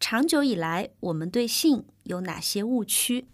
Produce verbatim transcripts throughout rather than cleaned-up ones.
长久以来，我们对性有哪些误区？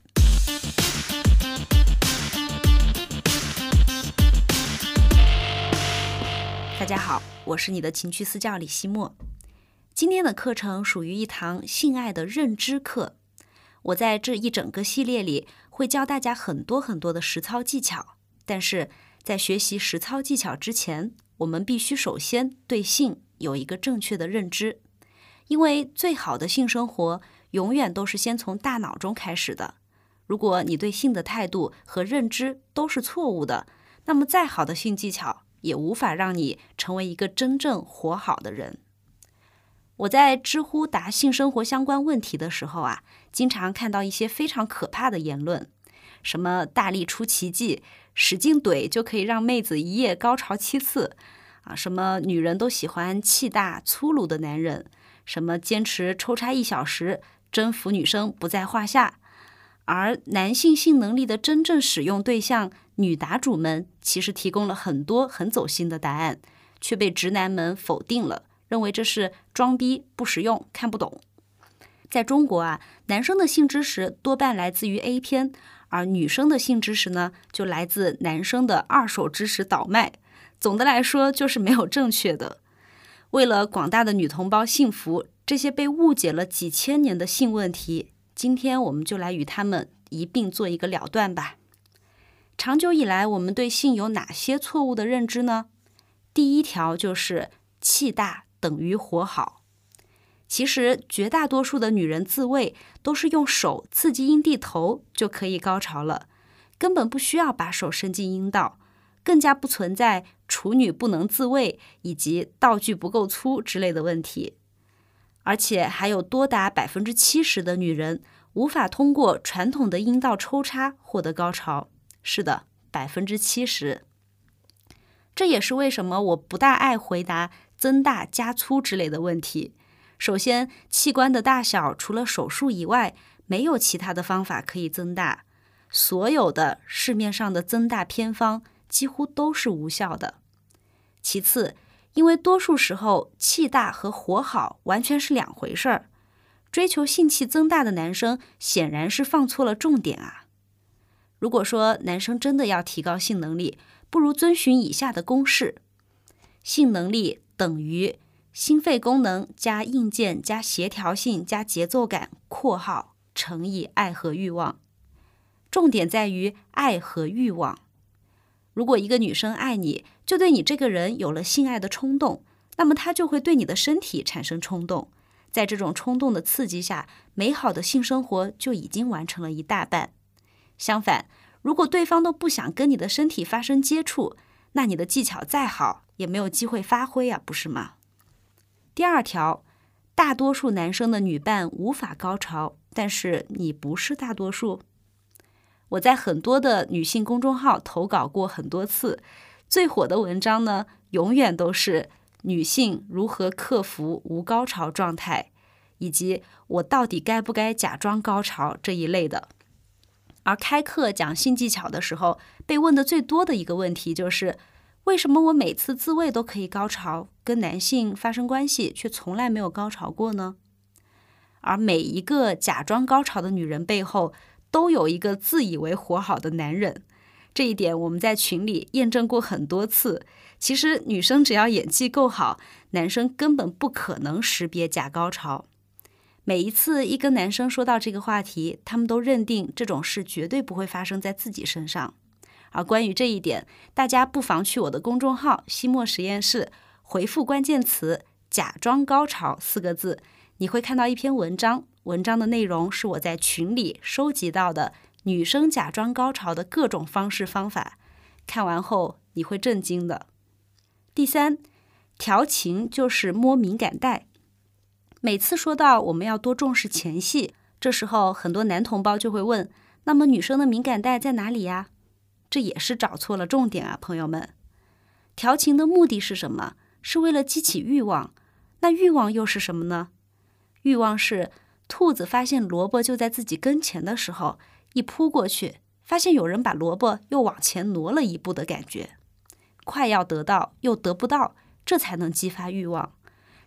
大家好，我是你的情趣私教李希墨。今天的课程属于一堂性爱的认知课。我在这一整个系列里会教大家很多很多的实操技巧，但是在学习实操技巧之前，我们必须首先对性有一个正确的认知。因为最好的性生活永远都是先从大脑中开始的。如果你对性的态度和认知都是错误的，那么再好的性技巧也无法让你成为一个真正活好的人。我在知乎答性生活相关问题的时候啊，经常看到一些非常可怕的言论，什么大力出奇迹，使劲怼就可以让妹子一夜高潮七次啊，什么女人都喜欢气大粗鲁的男人，什么坚持抽插一小时，征服女生不在话下。而男性性能力的真正使用对象女答主们其实提供了很多很走心的答案，却被直男们否定了，认为这是装逼不实用看不懂。在中国啊，男生的性知识多半来自于 A 片，而女生的性知识呢，就来自男生的二手知识倒卖。总的来说就是没有正确的。为了广大的女同胞幸福，这些被误解了几千年的性问题，今天我们就来与他们一并做一个了断吧。长久以来，我们对性有哪些错误的认知呢？第一条就是气大等于活好。其实绝大多数的女人自慰都是用手刺激阴蒂头就可以高潮了，根本不需要把手伸进阴道，更加不存在处女不能自慰以及道具不够粗之类的问题。而且还有多达百分之七十的女人无法通过传统的阴道抽插获得高潮。是的，百分之七十。这也是为什么我不大爱回答增大加粗之类的问题。首先，器官的大小除了手术以外，没有其他的方法可以增大。所有的市面上的增大偏方几乎都是无效的。其次，因为多数时候气大和活好完全是两回事儿，追求性器增大的男生显然是放错了重点啊。如果说男生真的要提高性能力，不如遵循以下的公式：性能力等于心肺功能加硬件加协调性加节奏感（括号乘以爱和欲望）。重点在于爱和欲望。如果一个女生爱你，就对你这个人有了性爱的冲动，那么她就会对你的身体产生冲动。在这种冲动的刺激下，美好的性生活就已经完成了一大半。相反，如果对方都不想跟你的身体发生接触，那你的技巧再好也没有机会发挥啊，不是吗？第二条，大多数男生的女伴无法高潮，但是你不是大多数。我在很多的女性公众号投稿过很多次，最火的文章呢，永远都是女性如何克服无高潮状态，以及我到底该不该假装高潮这一类的。而开课讲性技巧的时候，被问的最多的一个问题就是，为什么我每次自慰都可以高潮，跟男性发生关系却从来没有高潮过呢？而每一个假装高潮的女人背后，都有一个自以为活好的男人。这一点我们在群里验证过很多次。其实女生只要演技够好，男生根本不可能识别假高潮。每一次一跟男生说到这个话题，他们都认定这种事绝对不会发生在自己身上。而关于这一点，大家不妨去我的公众号希墨实验室，回复关键词假装高潮四个字，你会看到一篇文章，文章的内容是我在群里收集到的女生假装高潮的各种方式方法，看完后你会震惊的。第三，调情就是摸敏感带。每次说到我们要多重视前戏，这时候很多男同胞就会问，那么女生的敏感带在哪里呀？这也是找错了重点啊，朋友们。调情的目的是什么？是为了激起欲望。那欲望又是什么呢？欲望是兔子发现萝卜就在自己跟前的时候，一扑过去，发现有人把萝卜又往前挪了一步的感觉。快要得到又得不到，这才能激发欲望。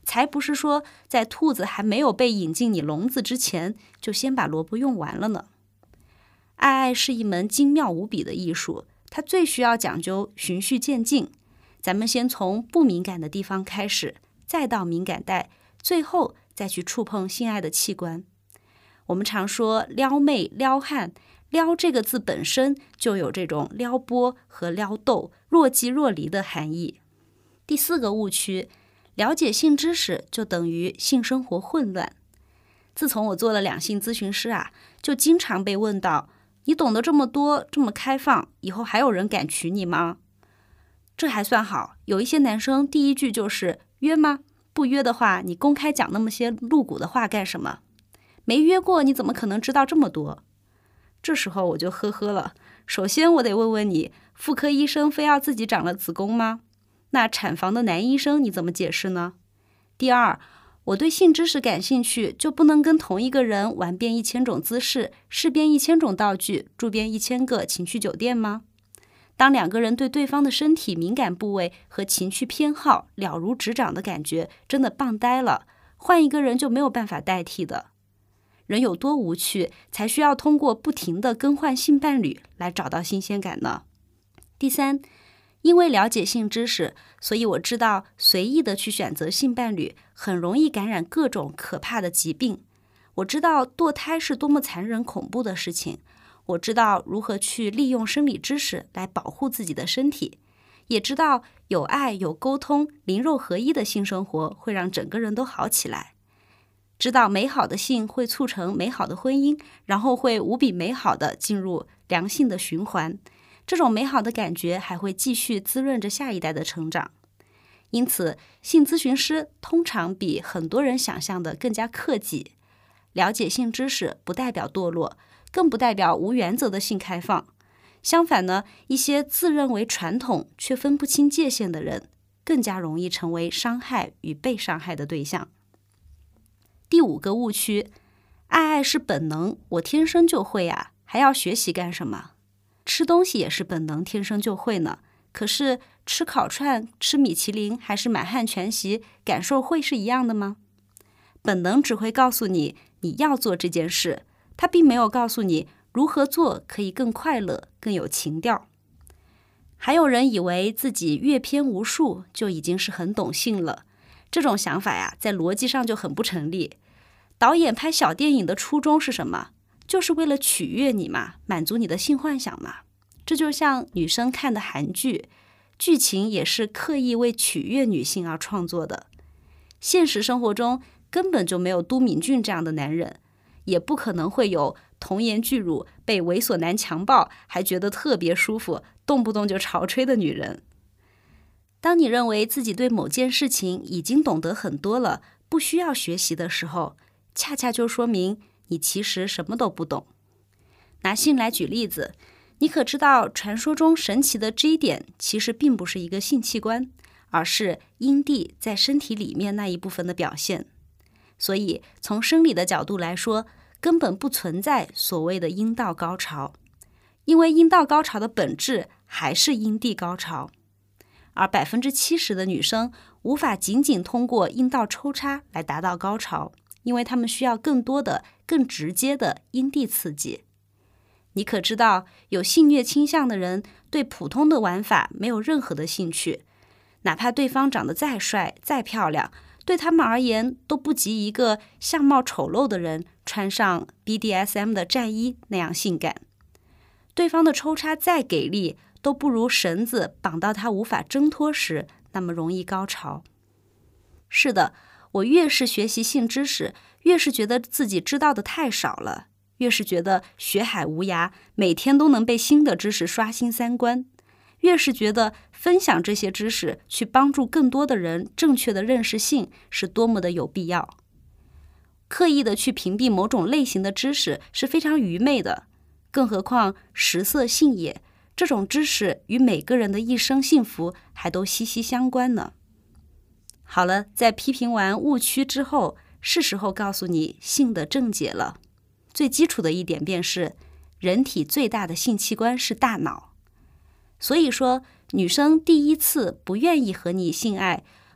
才不是说在兔子还没有被引进你笼子之前，就先把萝卜用完了呢。爱爱是一门精妙无比的艺术，它最需要讲究循序渐进。咱们先从不敏感的地方开始，再到敏感带，最后再去触碰性爱的器官。我们常说撩妹、撩汉，撩这个字本身就有这种撩拨和撩逗、若即若离的含义。第四个误区，了解性知识就等于性生活混乱。自从我做了两性咨询师啊，就经常被问到，你懂得这么多，这么开放，以后还有人敢娶你吗？这还算好，有一些男生第一句就是约吗？不约的话，你公开讲那么些露骨的话干什么？没约过，你怎么可能知道这么多？这时候我就呵呵了。首先我得问问你，妇科医生非要自己长了子宫吗？那产房的男医生你怎么解释呢？第二，我对性知识感兴趣，就不能跟同一个人玩遍一千种姿势，试遍一千种道具，住遍一千个情趣酒店吗？当两个人对对方的身体敏感部位和情趣偏好了如指掌的感觉真的棒呆了，换一个人就没有办法代替的。人有多无趣，才需要通过不停地更换性伴侣来找到新鲜感呢？第三，因为了解性知识，所以我知道随意的去选择性伴侣很容易感染各种可怕的疾病。我知道堕胎是多么残忍恐怖的事情，我知道如何去利用生理知识来保护自己的身体，也知道有爱有沟通灵肉合一的性生活会让整个人都好起来，知道美好的性会促成美好的婚姻，然后会无比美好的进入良性的循环，这种美好的感觉还会继续滋润着下一代的成长。因此，性咨询师通常比很多人想象的更加克己。了解性知识不代表堕落，更不代表无原则的性开放。相反呢，一些自认为传统却分不清界限的人，更加容易成为伤害与被伤害的对象。第五个误区，爱爱是本能，我天生就会啊，还要学习干什么？吃东西也是本能，天生就会呢。可是吃烤串、吃米其林还是满汉全席，感受会是一样的吗？本能只会告诉你你要做这件事，它并没有告诉你如何做可以更快乐、更有情调。还有人以为自己阅片无数就已经是很懂性了，这种想法呀，在逻辑上就很不成立。导演拍小电影的初衷是什么？就是为了取悦你嘛，满足你的性幻想嘛。这就像女生看的韩剧，剧情也是刻意为取悦女性而创作的。现实生活中根本就没有都敏俊这样的男人，也不可能会有童颜巨乳被猥琐男强暴还觉得特别舒服，动不动就潮吹的女人。当你认为自己对某件事情已经懂得很多了，不需要学习的时候，恰恰就说明你其实什么都不懂。拿性来举例子，你可知道传说中神奇的 G 点其实并不是一个性器官，而是阴蒂在身体里面那一部分的表现。所以从生理的角度来说，根本不存在所谓的阴道高潮，因为阴道高潮的本质还是阴蒂高潮。而 百分之七十 的女生无法仅仅通过阴道抽插来达到高潮，因为她们需要更多的、更直接的阴蒂刺激。你可知道，有性虐倾向的人对普通的玩法没有任何的兴趣，哪怕对方长得再帅、再漂亮，对他们而言都不及一个相貌丑陋的人穿上 B D S M 的战衣那样性感。对方的抽插再给力，都不如绳子绑到他无法挣脱时那么容易高潮。是的，我越是学习性知识，越是觉得自己知道的太少了，越是觉得学海无涯，每天都能被新的知识刷新三观，越是觉得分享这些知识去帮助更多的人正确的认识性是多么的有必要。刻意的去屏蔽某种类型的知识是非常愚昧的，更何况食色性也，这种知识与每个人的一生幸福还都息息相关呢。好了，在批评完误区之后，是时候告诉你性的正解了。最基础的一点便是，人体最大的性器官是大脑。所以说，女生第一次不愿意和你性爱，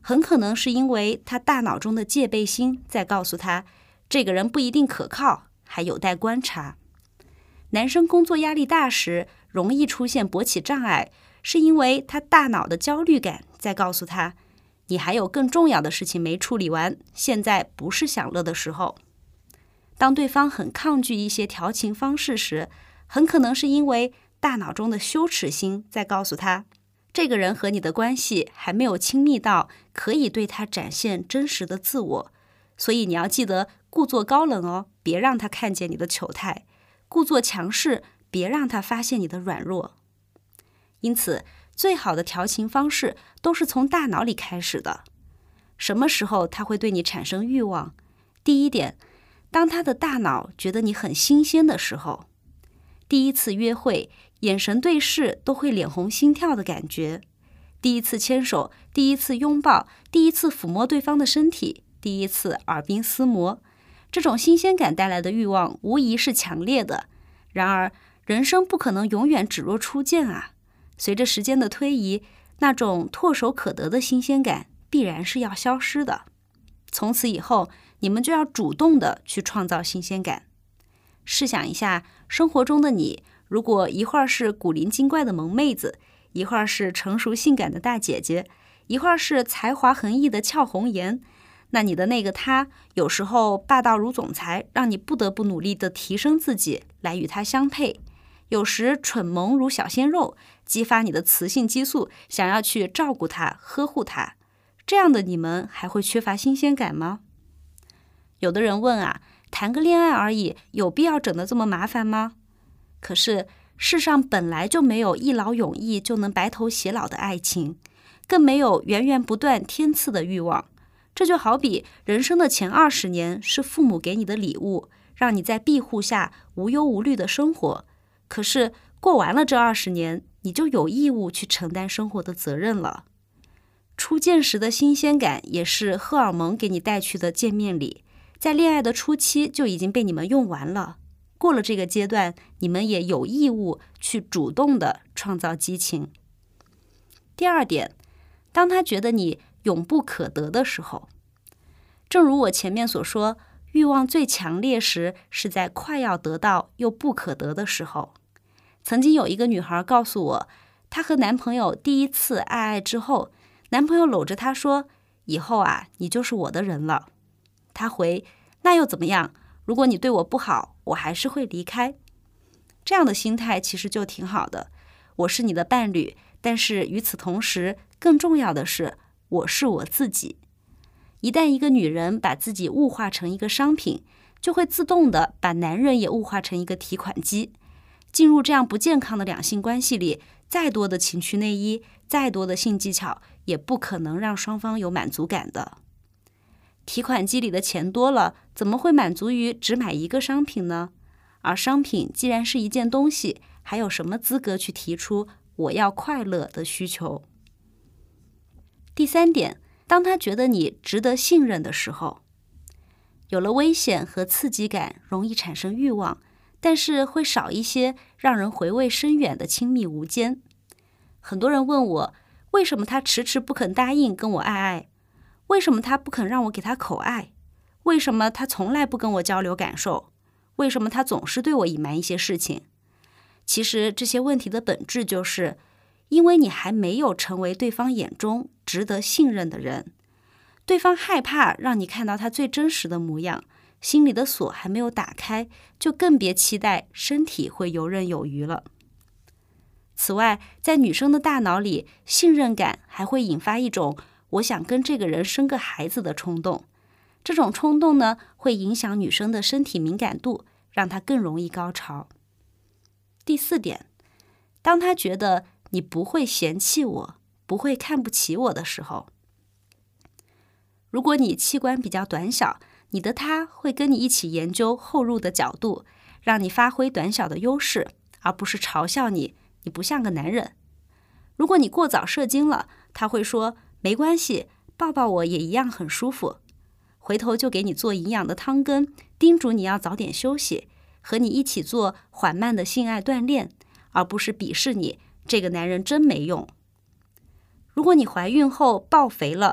很可能是因为他大脑中的戒备心在告诉他，这个人不一定可靠，还有待观察。男生工作压力大时，容易出现勃起障碍，是因为他大脑的焦虑感在告诉他，你还有更重要的事情没处理完，现在不是享乐的时候。当对方很抗拒一些调情方式时，很可能是因为大脑中的羞耻心在告诉他，这个人和你的关系还没有亲密到可以对他展现真实的自我，所以你要记得故作高冷哦，别让他看见你的糗态；故作强势，别让他发现你的软弱。因此，最好的调情方式都是从大脑里开始的。什么时候他会对你产生欲望？第一点，当他的大脑觉得你很新鲜的时候。第一次约会，眼神对视都会脸红心跳的感觉；第一次牵手，第一次拥抱，第一次抚摸对方的身体，第一次耳鬓厮磨，这种新鲜感带来的欲望无疑是强烈的。然而，人生不可能永远只若初见啊！随着时间的推移，那种唾手可得的新鲜感必然是要消失的。从此以后，你们就要主动的去创造新鲜感。试想一下，生活中的你，如果一会儿是古灵精怪的萌妹子，一会儿是成熟性感的大姐姐，一会儿是才华横溢的俏红颜，那你的那个他，有时候霸道如总裁，让你不得不努力的提升自己来与他相配；有时蠢萌如小鲜肉，激发你的雌性激素，想要去照顾他、呵护他。这样的你们还会缺乏新鲜感吗？有的人问啊，谈个恋爱而已，有必要整得这么麻烦吗？可是世上本来就没有一劳永逸就能白头偕老的爱情，更没有源源不断天赐的欲望。这就好比人生的前二十年是父母给你的礼物，让你在庇护下无忧无虑的生活。可是过完了这二十年，你就有义务去承担生活的责任了。初见时的新鲜感也是荷尔蒙给你带去的见面礼，在恋爱的初期就已经被你们用完了。过了这个阶段，你们也有义务去主动的创造激情。第二点，当他觉得你永不可得的时候，正如我前面所说，欲望最强烈时是在快要得到又不可得的时候。曾经有一个女孩告诉我，她和男朋友第一次爱爱之后，男朋友搂着她说，以后啊，你就是我的人了。她回，那又怎么样？如果你对我不好，我还是会离开。这样的心态其实就挺好的。我是你的伴侣，但是与此同时，更重要的是，我是我自己。一旦一个女人把自己物化成一个商品，就会自动的把男人也物化成一个提款机。进入这样不健康的两性关系里，再多的情趣内衣，再多的性技巧，也不可能让双方有满足感的。提款机里的钱多了，怎么会满足于只买一个商品呢？而商品既然是一件东西，还有什么资格去提出我要快乐的需求？第三点，当他觉得你值得信任的时候，有了危险和刺激感，容易产生欲望，但是会少一些让人回味深远的亲密无间。很多人问我，为什么他迟迟不肯答应跟我爱爱？为什么他不肯让我给他口爱？为什么他从来不跟我交流感受？为什么他总是对我隐瞒一些事情？其实这些问题的本质就是，因为你还没有成为对方眼中值得信任的人。对方害怕让你看到他最真实的模样，心里的锁还没有打开，就更别期待身体会游刃有余了。此外，在女生的大脑里，信任感还会引发一种我想跟这个人生个孩子的冲动。这种冲动呢，会影响女生的身体敏感度，让她更容易高潮。第四点，当她觉得你不会嫌弃我，不会看不起我的时候，如果你器官比较短小，你的他会跟你一起研究后入的角度，让你发挥短小的优势，而不是嘲笑你，你不像个男人。如果你过早射精了，他会说，没关系，抱抱我也一样很舒服。回头就给你做营养的汤羹，叮嘱你要早点休息，和你一起做缓慢的性爱锻炼，而不是鄙视你，这个男人真没用。如果你怀孕后爆肥了，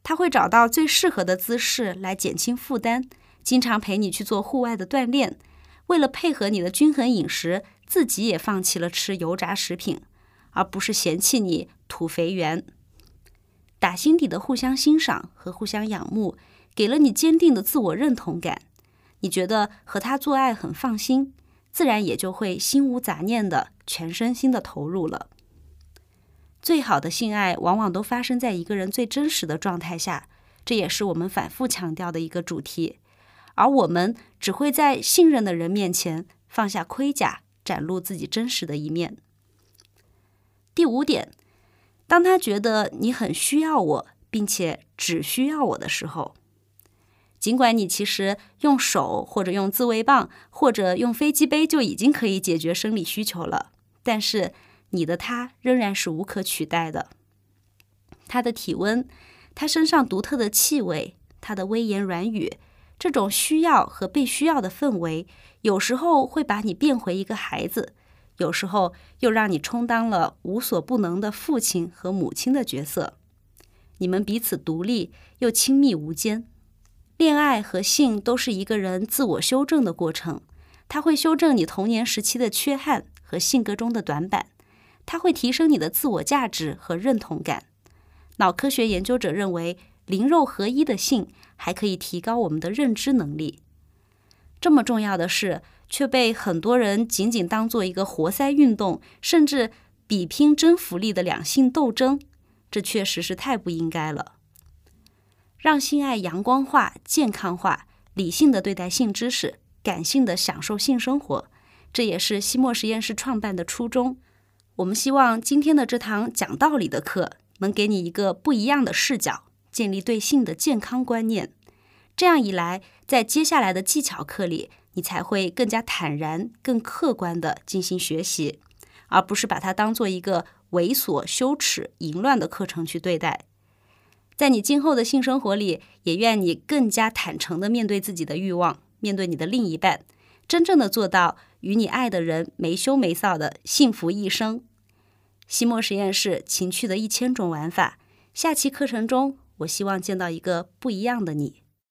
他会找到最适合的姿势来减轻负担，经常陪你去做户外的锻炼，为了配合你的均衡饮食，自己也放弃了吃油炸食品，而不是嫌弃你土肥圆。打心底的互相欣赏和互相仰慕，给了你坚定的自我认同感，你觉得和他做爱很放心，自然也就会心无杂念的全身心的投入了。最好的性爱往往都发生在一个人最真实的状态下，这也是我们反复强调的一个主题。而我们只会在信任的人面前放下盔甲，展露自己真实的一面。第五点，当他觉得你很需要我，并且只需要我的时候，尽管你其实用手或者用自慰棒或者用飞机杯就已经可以解决生理需求了，但是你的他仍然是无可取代的。他的体温，他身上独特的气味，他的微言软语，这种需要和被需要的氛围，有时候会把你变回一个孩子，有时候又让你充当了无所不能的父亲和母亲的角色。你们彼此独立又亲密无间。恋爱和性都是一个人自我修正的过程，它会修正你童年时期的缺憾和性格中的短板，它会提升你的自我价值和认同感。脑科学研究者认为，灵肉合一的性还可以提高我们的认知能力。这么重要的事，却被很多人仅仅当做一个活塞运动，甚至比拼征服力的两性斗争，这确实是太不应该了。让性爱阳光化、健康化，理性的对待性知识，感性的享受性生活，这也是西莫实验室创办的初衷。我们希望今天的这堂讲道理的课能给你一个不一样的视角，建立对性的健康观念。这样一来，在接下来的技巧课里，你才会更加坦然、更客观地进行学习，而不是把它当做一个猥琐、羞耻、淫乱的课程去对待。在你今后的性生活里，也愿你更加坦诚地面对自己的欲望，面对你的另一半，真正地做到与你爱的人没羞没臊的幸福一生。西莫实验室情趣的一千种玩法，下期课程中，我希望见到一个不一样的你。